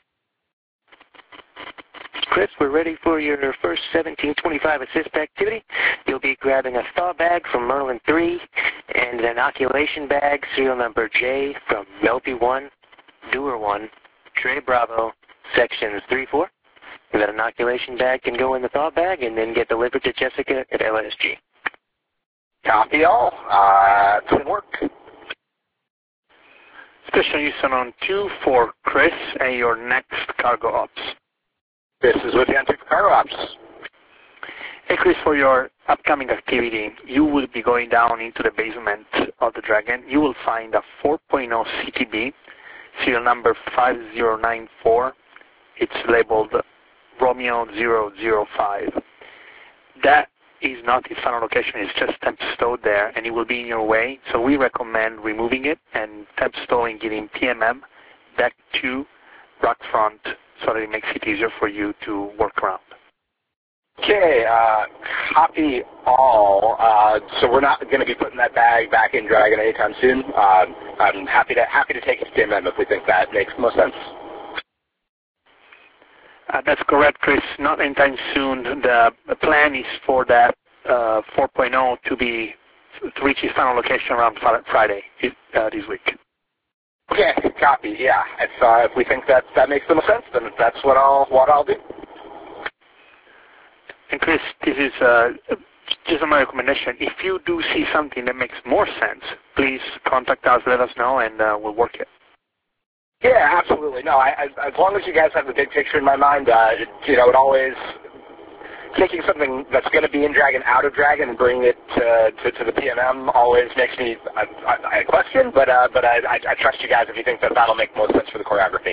Chris, we're ready for your first 1725 assist activity. You'll be grabbing a thaw bag from Merlin 3 and an inoculation bag, serial number J from Melpy 1, Doer 1, Trey Bravo, sections 3-4. That inoculation bag can go in the thaw bag and then get delivered to Jessica at LSG. Copy all. Good work. Special mission on 2 for Chris and your next cargo ops. This is with the Antique Cargo Ops. Hey, Chris, for your upcoming activity, you will be going down into the basement of the Dragon. You will find a 4.0 CTB, serial number 5094. It's labeled Romeo 005. That is not its final location. It's just temp stowed there, and it will be in your way. So we recommend removing it and temp stowing it in PMM, deck 2, rock front, so that it makes it easier for you to work around. Okay, copy all. So we're not going to be putting that bag back in Dragon anytime soon. I'm happy to take it to PMM if we think that makes most sense. That's correct, Chris. Not anytime soon. The plan is for that 4.0 to reach its final location around Friday this week. Okay, copy. Yeah, if we think that makes the most sense, then that's what I'll do. And Chris, this is just my recommendation. If you do see something that makes more sense, please contact us, let us know, and we'll work it. Yeah, absolutely. No, as long as you guys have the big picture in my mind, it always taking something that's going to be in Dragon out of Dragon and bringing it to the PMM always makes me I question, but I trust you guys if you think that'll make most sense for the choreography.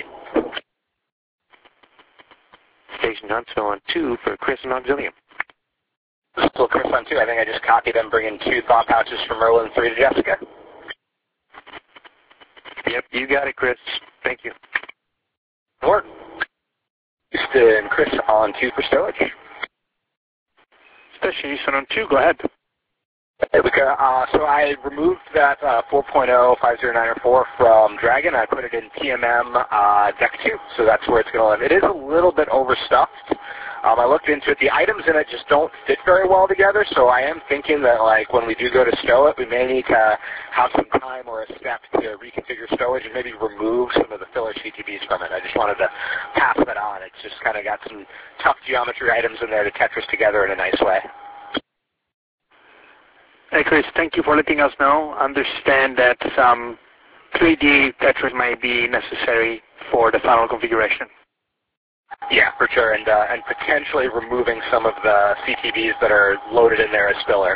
Station Huntsville on 2 for Chris and Auxilium. Still Chris on 2. I think I just copied them, bringing 2 thaw pouches from Merlin, 3 to Jessica. Yep, you got it, Chris. Thank you. Work. Houston, Chris on 2 for stowage. Station Houston on 2, go ahead. So I removed that 4.0 5094 from Dragon. I put it in PMM Deck 2, so that's where it's going to live. It is a little bit overstuffed. I looked into it. The items in it just don't fit very well together, so I am thinking that, like, when we do go to stow it, we may need to have some time or a step to reconfigure stowage and maybe remove some of the filler CTBs from it. I just wanted to pass that on. It's just kind of got some tough geometry items in there to Tetris together in a nice way. Hey, Chris, thank you for letting us know. Understand that some 3D Tetris may be necessary for the final configuration. Yeah, for sure, and potentially removing some of the CTBs that are loaded in there as filler.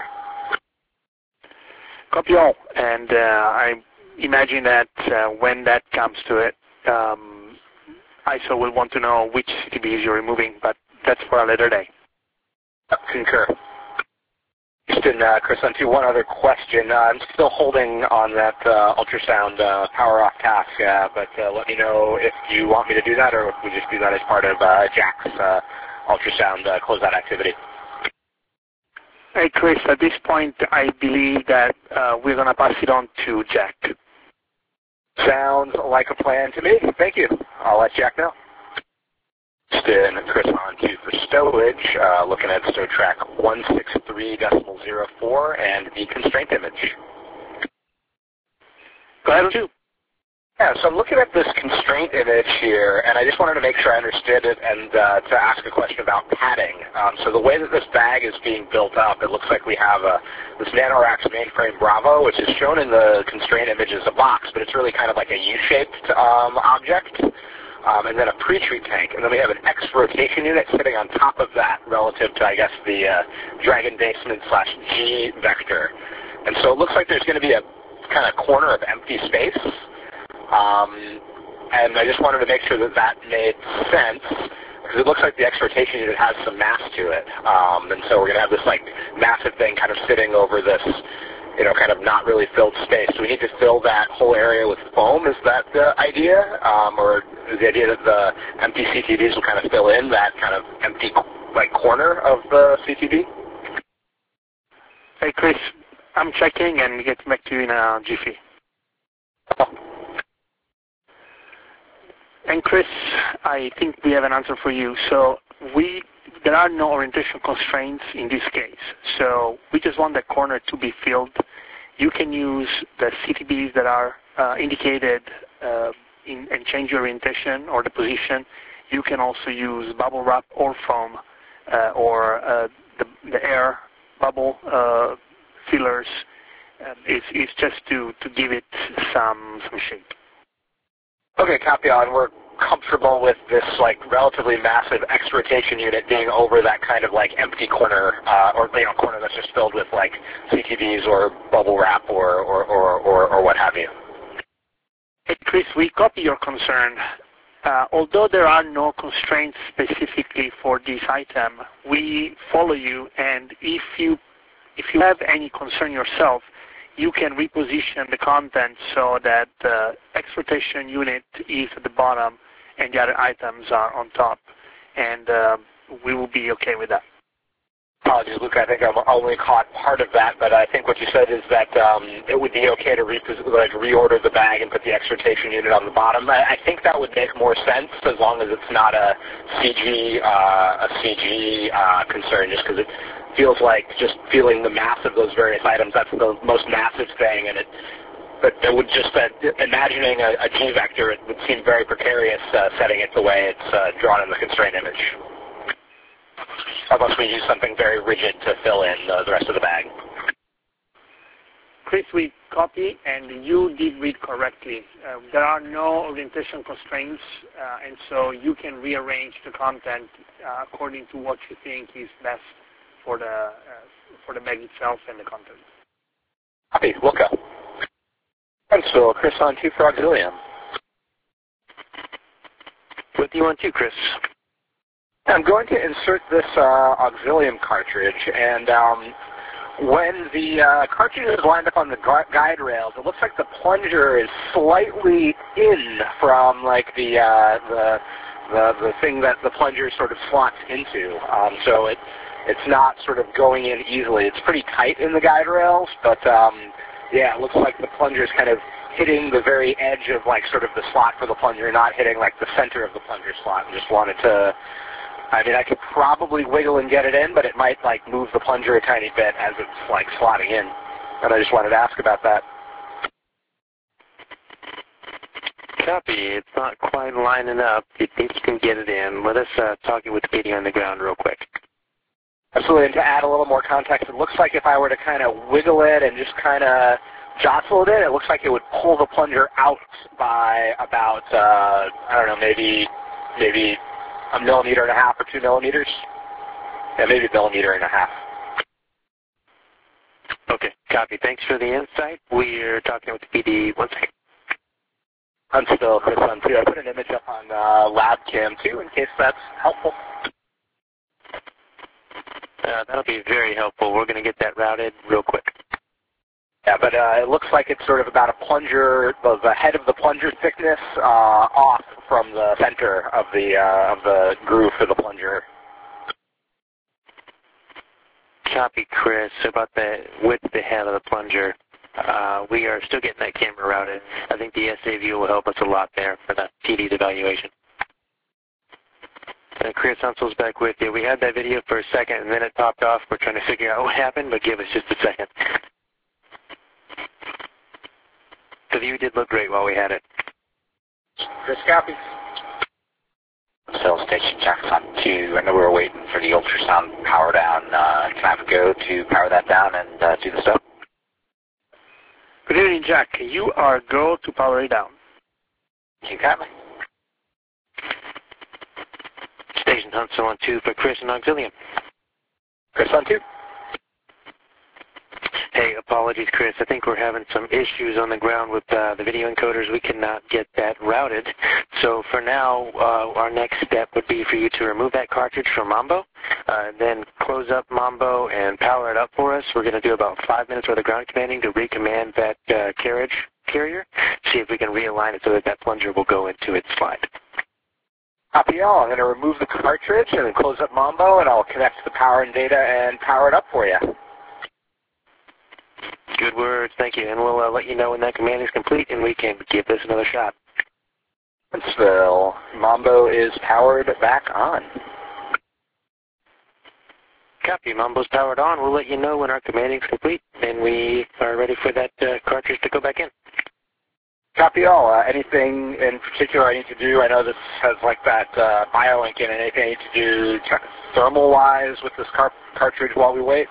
Copy all. And I imagine that when that comes to it, ISO will want to know which CTBs you're removing, but that's for a later day. Concur. Houston, Chris, on to one other question. I'm still holding on that ultrasound power off task, but let me know if you want me to do that or if we just do that as part of Jack's ultrasound closeout activity. Hey, Chris, at this point, I believe that we're going to pass it on to Jack. Sounds like a plan to me. Thank you. I'll let Jack know. Houston, Chris on 2 for stowage, looking at stow track 163.04 and the constraint image. Go ahead, too. Yeah, so I'm looking at this constraint image here, and I just wanted to make sure I understood it and to ask a question about padding. So the way that this bag is being built up, it looks like we have this NanoRacks mainframe Bravo, which is shown in the constraint image as a box, but it's really kind of like a U-shaped object. And then a pre-treat tank, and then we have an X rotation unit sitting on top of that relative to, I guess, the Dragon basement / G vector. And so it looks like there's going to be a kind of corner of empty space. And I just wanted to make sure that that made sense, because it looks like the X rotation unit has some mass to it. And so we're going to have this, like, massive thing kind of sitting over this, kind of not really filled space. Do we need to fill that whole area with foam? Is that the idea? Or is the idea that the empty CTBs will kind of fill in that kind of empty, like, corner of the CTB? Hey, Chris, I'm checking and get back to you in a jiffy. And Chris, I think we have an answer for you. So there are no orientation constraints in this case. So we just want the corner to be filled. You can use the CTBs that are indicated and change your orientation or the position. You can also use bubble wrap or foam or the air bubble fillers. It's just to give it some shape. Okay, copy on. We're comfortable with this, like, relatively massive X rotation unit being over that kind of, like, empty corner, or corner that's just filled with, like, CTBs or bubble wrap or what have you. Hey, Chris, we copy your concern. Although there are no constraints specifically for this item, we follow you, and if you have any concern yourself, you can reposition the content so that the X rotation unit is at the bottom and the other items are on top, and we will be okay with that. Apologies, Luke. I think I only caught part of that, but I think what you said is that it would be okay to reorder the bag and put the X rotation unit on the bottom. I think that would make more sense as long as it's not a CG concern, just because it feels like just feeling the mass of those various items, that's the most massive thing, and But it would just, imagining a G-vector, it would seem very precarious setting it the way it's drawn in the constraint image. Unless we use something very rigid to fill in the rest of the bag. Chris, we copy, and you did read correctly. There are no orientation constraints, and so you can rearrange the content according to what you think is best for the bag itself and the content. Copy. Wilco. Huntsville, Chris on 2 for Auxilium. What do you want to, Chris? I'm going to insert this Auxilium cartridge, and when the cartridge is lined up on the guide rails, it looks like the plunger is slightly in from like the thing that the plunger sort of slots into. So it's not sort of going in easily. It's pretty tight in the guide rails, but yeah, it looks like the plunger is kind of hitting the very edge of like sort of the slot for the plunger, not hitting like the center of the plunger slot. And just wanted to. I mean, I could probably wiggle and get it in, but it might, like, move the plunger a tiny bit as it's, like, slotting in. And I just wanted to ask about that. Copy. It's not quite lining up. You think you can get it in. Let us talk it with the PD on the ground real quick. Absolutely. And to add a little more context, it looks like if I were to kind of wiggle it and just kind of jostle it in, it looks like it would pull the plunger out by about, I don't know, maybe 1.5 millimeters or 2 millimeters. Yeah, maybe 1.5 millimeters. Okay, copy. Thanks for the insight. We're talking with the PD. 1 second. I'm still Chris on 2. I put an image up on LabCam too in case that's helpful. That'll be very helpful. We're going to get that routed real quick. Yeah, but it looks like it's sort of about a plunger, the head of the plunger thickness off from the center of the groove for the plunger. Copy, Chris. About the width of the head of the plunger. We are still getting that camera routed. I think the SA view will help us a lot there for the PD's evaluation. Chris Hunsel's back with you. We had that video for a second, and then it popped off. We're trying to figure out what happened, but give us just a second. The view did look great while we had it. Chris, copy. Cell station Jackson 2. I know we were waiting for the ultrasound power down. Can I have a go to power that down and do the stuff? Good evening, Jack. You are go to power it down. You got me. Station Huntsville on 2 for Chris and Auxilium. Chris on 2. Hey, apologies, Chris. I think we're having some issues on the ground with the video encoders. We cannot get that routed. So for now, our next step would be for you to remove that cartridge from Mambo, then close up Mambo and power it up for us. We're going to do about 5 minutes worth of ground commanding to recommand that carrier, see if we can realign it so that that plunger will go into its slide. Copy all. I'm going to remove the cartridge and then close up Mambo, and I'll connect the power and data and power it up for you. Good words, thank you. And we'll let you know when that command is complete and we can give this another shot. Huntsville, Mambo is powered back on. Copy, Mambo's powered on. We'll let you know when our commanding is complete and we are ready for that cartridge to go back in. Copy all. Anything in particular I need to do? I know this has like that BioInk in it. Anything I need to do thermal-wise with this cartridge while we wait?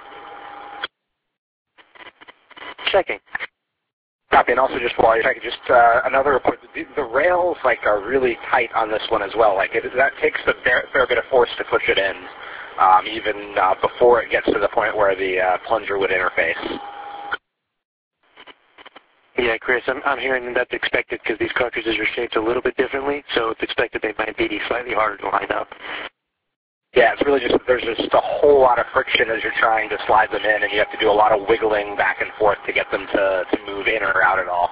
Checking. Copy, and also just while you're checking, just another report. The rails like are really tight on this one as well. Like that takes a fair bit of force to push it in, even before it gets to the point where the plunger would interface. Yeah, Chris, I'm hearing that's expected because these cartridges are shaped a little bit differently, so it's expected they might be slightly harder to line up. Yeah, it's really just, there's just a whole lot of friction as you're trying to slide them in, and you have to do a lot of wiggling back and forth to get them to move in or out at all.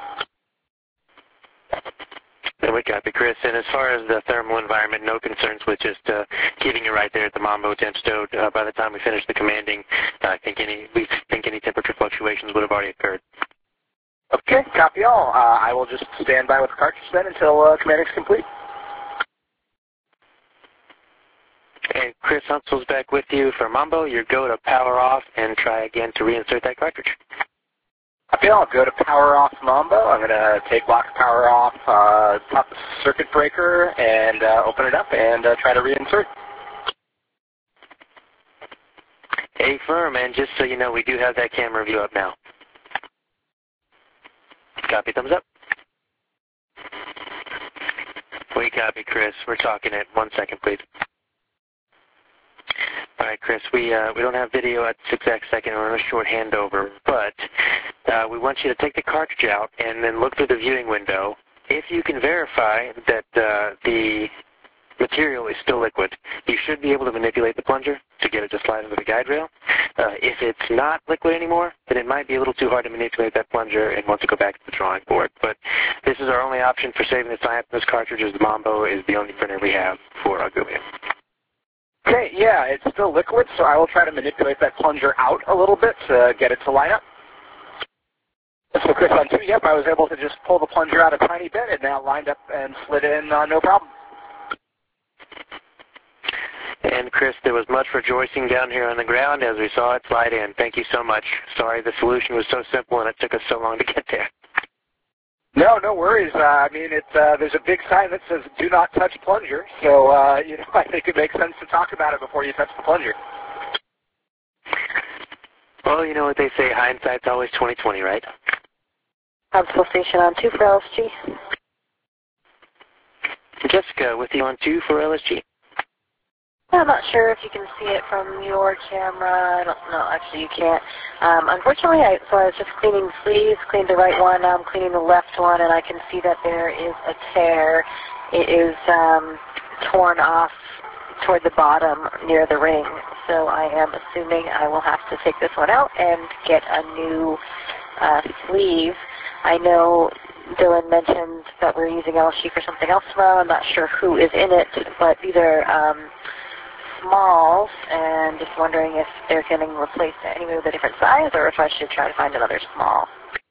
There we copy, Chris. And as far as the thermal environment, no concerns with just keeping it right there at the Mambo temp stowed. By the time we finish the commanding, we think any temperature fluctuations would have already occurred. Okay, copy all. I will just stand by with the cartridge then until commanding is complete. And Chris Hunsel's back with you for Mambo. Your go to power off and try again to reinsert that cartridge. Okay, I'll go to power off Mambo. I'm going to take lock power off top circuit breaker and open it up and try to reinsert. Affirm, and just so you know, we do have that camera view up now. Copy, thumbs up. We copy, Chris. We're talking it. 1 second, please. All right, Chris, we don't have video at this exact second. We're on a short handover, but we want you to take the cartridge out and then look through the viewing window. If you can verify that the material is still liquid, you should be able to manipulate the plunger to get it to slide into the guide rail. If it's not liquid anymore, then it might be a little too hard to manipulate that plunger and want to go back to the drawing board. But this is our only option for saving the time. This cartridge is the Mambo is the only printer we have for Argumia. Okay, yeah, it's still liquid, so I will try to manipulate that plunger out a little bit to get it to line up. So Chris, on 2, yep, I was able to just pull the plunger out a tiny bit, and now lined up and slid in no problem. And Chris, there was much rejoicing down here on the ground as we saw it slide in. Thank you so much. Sorry the solution was so simple and it took us so long to get there. No, no worries. I mean, there's a big sign that says "Do not touch plunger," so I think it makes sense to talk about it before you touch the plunger. Well, you know what they say, hindsight's always 20/20, right? Console station on 2 for LSG. Jessica, with you on 2 for LSG. I'm not sure if you can see it from your camera. I don't know. Actually, you can't. Unfortunately, I was just cleaning sleeves, cleaned the right one. Now I'm cleaning the left one, and I can see that there is a tear. It is torn off toward the bottom near the ring. So I am assuming I will have to take this one out and get a new sleeve. I know Dylan mentioned that we're using LSG for something else tomorrow. I'm not sure who is in it, but these are smalls, and just wondering if they're getting replaced anyway with a different size, or if I should try to find another small.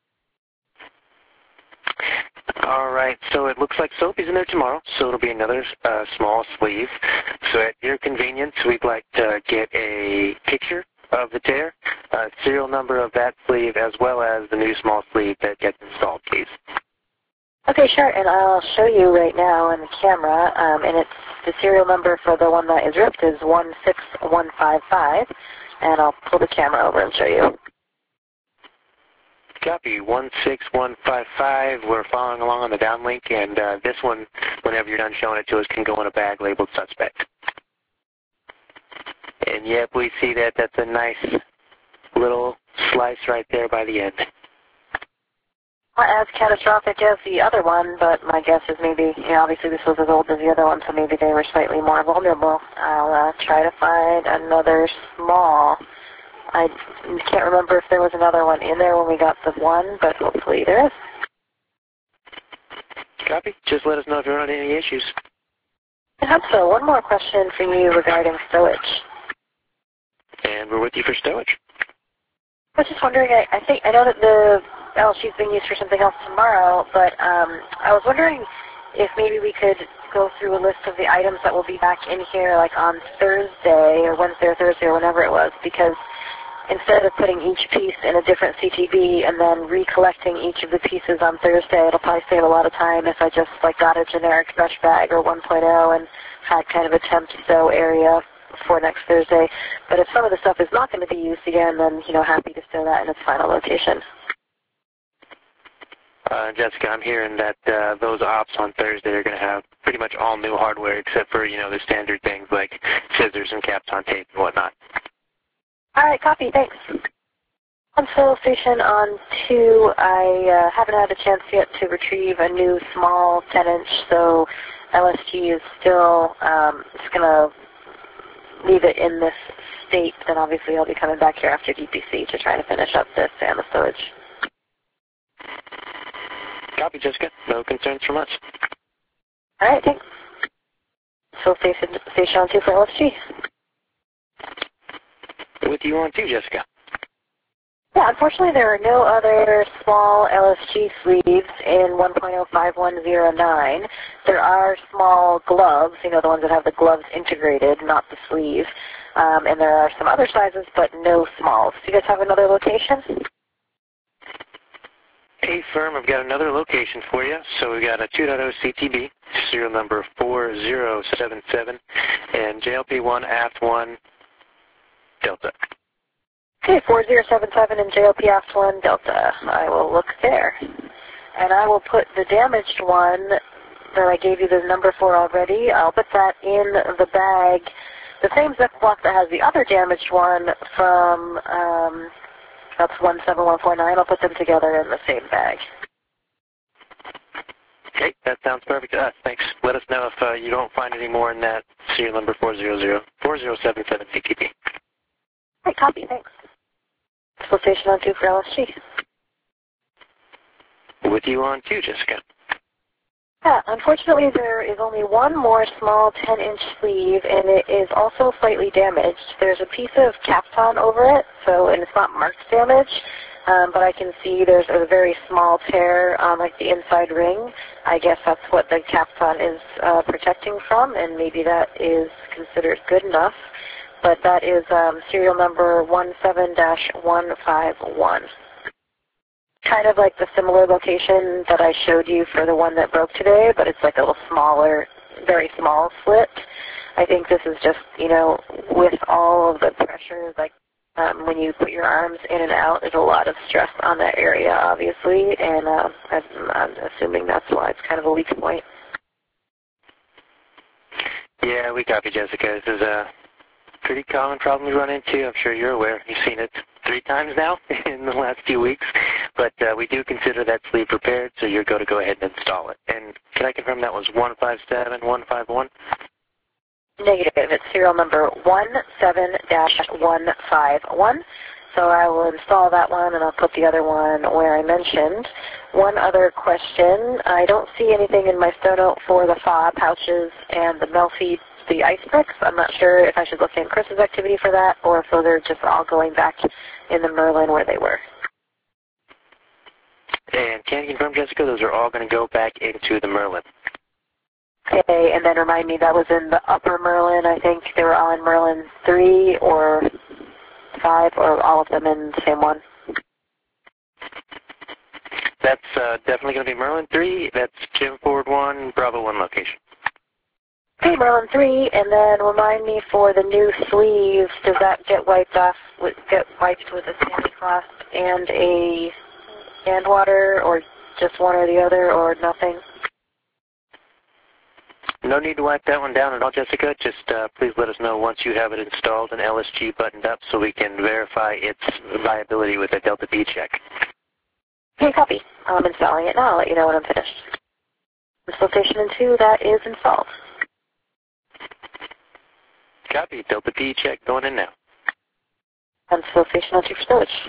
All right, so it looks like Sophie's in there tomorrow, so it'll be another small sleeve. So at your convenience, we'd like to get a picture of the tear, serial number of that sleeve, as well as the new small sleeve that gets installed, please. Okay, sure, and I'll show you right now on the camera, and it's the serial number for the one that is ripped is 16155, and I'll pull the camera over and show you. Copy, 16155. We're following along on the downlink, and this one, whenever you're done showing it to us, can go in a bag labeled suspect. And yep, we see that. That's a nice little slice right there by the end. Not as catastrophic as the other one, but my guess is maybe, obviously this was as old as the other one, so maybe they were slightly more vulnerable. I'll try to find another small. I can't remember if there was another one in there when we got the one, but hopefully there is. Copy. Just let us know if you're on any issues. I hope so. One more question for you regarding stowage. And we're with you for stowage. I was just wondering, I know that the LSG is being used for something else tomorrow, but I was wondering if maybe we could go through a list of the items that will be back in here, like on Thursday or Wednesday or Thursday or whenever it was, because instead of putting each piece in a different CTB and then recollecting each of the pieces on Thursday, it'll probably save a lot of time if I just got a generic brush bag or 1.0 and had kind of a temp stow area for next Thursday. But if some of the stuff is not going to be used again, then happy to stow that in its final location. Jessica, I'm hearing that those ops on Thursday are going to have pretty much all new hardware except for, the standard things like scissors and caps on tape and whatnot. All right, copy, thanks. Console station on 2, I haven't had a chance yet to retrieve a new small 10-inch, so LSG is still just going to leave it in this state. Then obviously I'll be coming back here after DPC to try to finish up this and the stowage. Copy, Jessica. No concerns from us. All right, thanks. So station on 2 for LSG. With you on 2, Jessica. Yeah, unfortunately there are no other small LSG sleeves in 1.05109. There are small gloves, the ones that have the gloves integrated, not the sleeve. And there are some other sizes, but no smalls. Do you guys have another location? Hey, firm, I've got another location for you. So we've got a 2.0 CTB, serial number 4077, and JLP1 AFT1 Delta. Okay, 4077 and JLP AFT1 Delta. I will look there. And I will put the damaged one that I gave you the number for already. I'll put that in the bag. The same zip block that has the other damaged one from, that's 17149. I'll put them together in the same bag. Okay, that sounds perfect to us. Thanks. Let us know if you don't find any more in that serial number 4077 CTB. Right, copy, thanks. Station on 2 for LSG. With you on 2, Jessica. Yeah, unfortunately there is only one more small 10-inch sleeve, and it is also slightly damaged. There's a piece of Kapton over it, and it's not marked damage, but I can see there's a very small tear on like the inside ring. I guess that's what the Kapton is protecting from, and maybe that is considered good enough. But that is serial number 17-151. Kind of like the similar location that I showed you for the one that broke today, but it's like a little smaller, very small slit. I think this is just, with all of the pressure, like when you put your arms in and out, there's a lot of stress on that area, obviously, and I'm assuming that's why it's kind of a weak point. Yeah, we copy, Jessica. This is a pretty common problem we run into. I'm sure you're aware. You've seen it 3 times now in the last few weeks. But we do consider that sleeve repaired, so you're going to go ahead and install it. And can I confirm that was 157151? Negative. It's serial number 17-151. So I will install that one, and I'll put the other one where I mentioned. One other question. I don't see anything in my stow note for the FA pouches and the Melfi, the ice bricks. I'm not sure if I should look in Chris's activity for that, or if those are just all going back in the Merlin where they were. And can you confirm, Jessica, those are all going to go back into the Merlin? Okay, and then remind me, that was in the upper Merlin. I think they were all in Merlin 3 or 5, or all of them in the same one. That's definitely going to be Merlin 3. That's Jim Ford 1, Bravo 1 location. Okay, Merlin 3, and then remind me for the new sleeve, does that get wiped off, get wiped with a sandy cloth and a hand water, or just one or the other, or nothing? No need to wipe that one down at all, Jessica. Just please let us know once you have it installed and LSG buttoned up so we can verify its viability with a Delta B check. Okay, copy. I'm installing it now. I'll let you know when I'm finished. Installation 2, that is installed. Copy. Delta B check going in now. Installation 2 for stowage.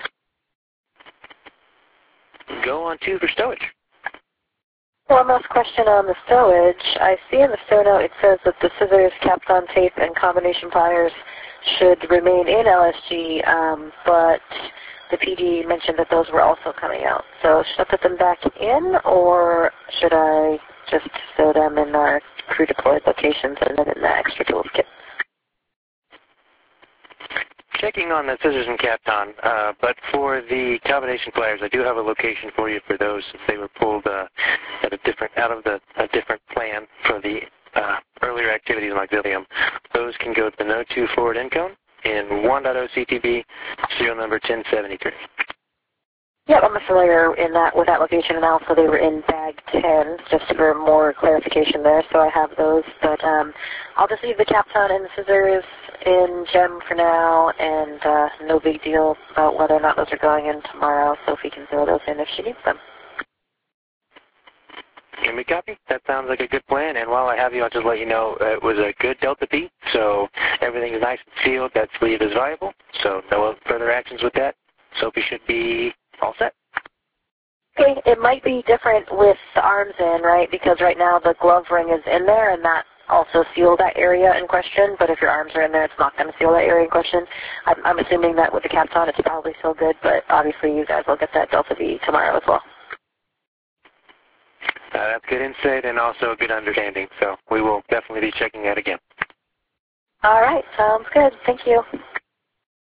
Go on 2 for stowage. One last question on the stowage. I see in the stow note it says that the scissors, Kapton tape, and combination pliers should remain in LSG, but the PD mentioned that those were also coming out. So should I put them back in, or should I just stow them in our crew deployed locations and then in the extra tools kit? Checking on the scissors and Kapton, but for the combination pliers, I do have a location for you for those since they were pulled at a different plan for the earlier activities in Auxilium. Those can go to the No. 2 forward Encone in 1.0 CTB, serial number 1073. Yep, I'm familiar with that location, and also they were in bag 10, just for more clarification there, so I have those. But I'll just leave the Kapton and the scissors in GEM for now, and no big deal about whether or not those are going in tomorrow. Sophie can throw those in if she needs them. Can we copy? That sounds like a good plan, and while I have you, I'll just let you know it was a good Delta B, so everything is nice and sealed. That sleeve is viable, so no further actions with that. Sophie should be all set. Okay, it might be different with the arms in, right? Because right now the glove ring is in there, and that also sealed that area in question. But if your arms are in there, it's not going to seal that area in question. I'm assuming that with the Kapton, it's probably still good, but obviously you guys will get that Delta V tomorrow as well. That's good insight and also a good understanding, so we will definitely be checking that again. All right, sounds good. Thank you.